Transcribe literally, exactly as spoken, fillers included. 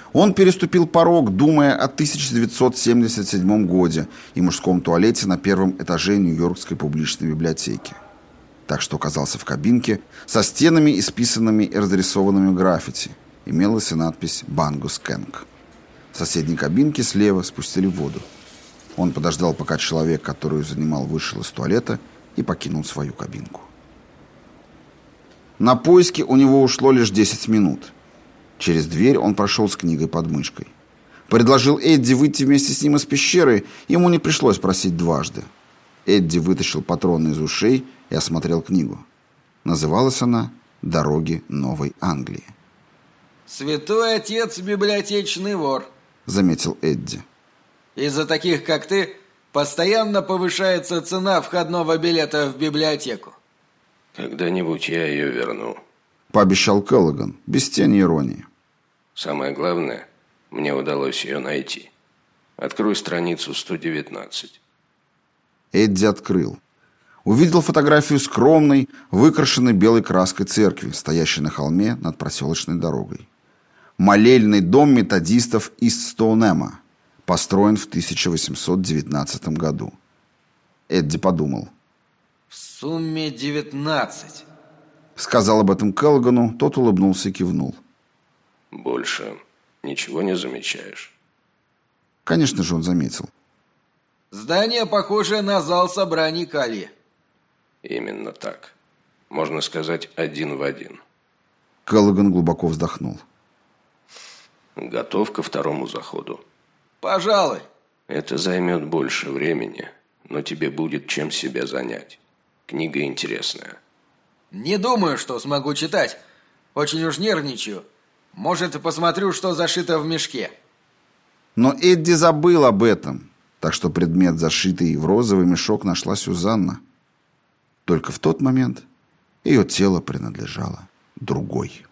Он переступил порог, думая о тысяча девятьсот семьдесят седьмом годе и мужском туалете на первом этаже Нью-Йоркской публичной библиотеки. Так что оказался в кабинке со стенами, исписанными и разрисованными граффити. Имелась и надпись «Бангус Кэнг». В соседней кабинке слева спустили воду. Он подождал, пока человек, который занимал, вышел из туалета и покинул свою кабинку. На поиски у него ушло лишь десять минут. Через дверь он прошел с книгой под мышкой. Предложил Эдди выйти вместе с ним из пещеры, ему не пришлось просить дважды. Эдди вытащил патроны из ушей и осмотрел книгу. Называлась она «Дороги Новой Англии». «Святой отец библиотечный вор», — заметил Эдди. «Из-за таких, как ты, постоянно повышается цена входного билета в библиотеку». «Когда-нибудь я ее верну», — пообещал Келлоган, без тени иронии. «Самое главное, мне удалось ее найти. Открой страницу сто девятнадцать». Эдди открыл. Увидел фотографию скромной, выкрашенной белой краской церкви, стоящей на холме над проселочной дорогой. Молельный дом методистов Ист-Стоунема, построен в тысяча восемьсот девятнадцатом году. Эдди подумал. «В сумме девятнадцать», — сказал об этом Келлогану, тот улыбнулся и кивнул. «Больше ничего не замечаешь?» Конечно же, он заметил. «Здание похоже на зал собраний Кали». «Именно так. Можно сказать, один в один». Келлоган глубоко вздохнул. «Готов ко второму заходу?» «Пожалуй». «Это займет больше времени, но тебе будет чем себя занять. Книга интересная». «Не думаю, что смогу читать. Очень уж нервничаю. Может, посмотрю, что зашито в мешке». Но Эдди забыл об этом, так что предмет, зашитый в розовый мешок, нашла Сюзанна. Только в тот момент ее тело принадлежало другой.